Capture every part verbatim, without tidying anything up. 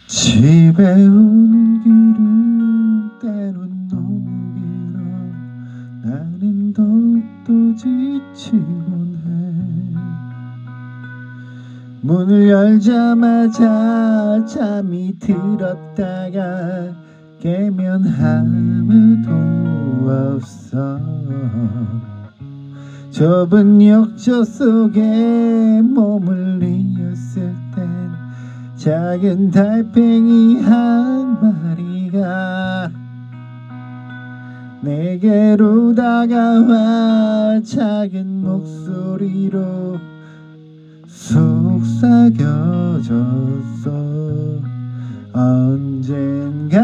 집에 오는 길은 때론 너무 길어. 나는 더욱더 지치곤 해. 문을 열자마자 잠이 들었다가 깨면 아무도 없어. 좁은 욕조 속에 몸을 이었을 땐 작은 달팽이 한 마리가 내게로 다가와 작은 목소리로 속삭여줬어. 언젠가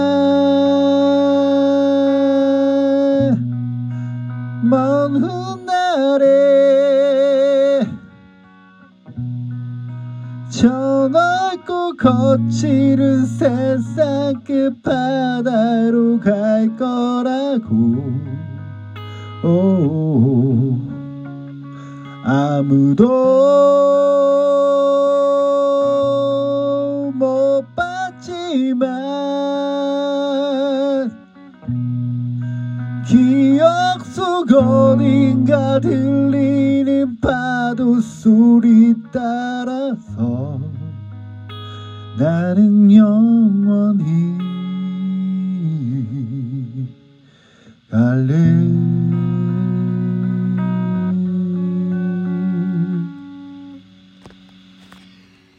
먼 훗날에 저 넓고 거칠은 세상 끝바다로 갈 거라고. 오, 아무도 못 봤지만 기억 속 어딘가 들리는 파도 소리 따라서 나는 영원히 갈래.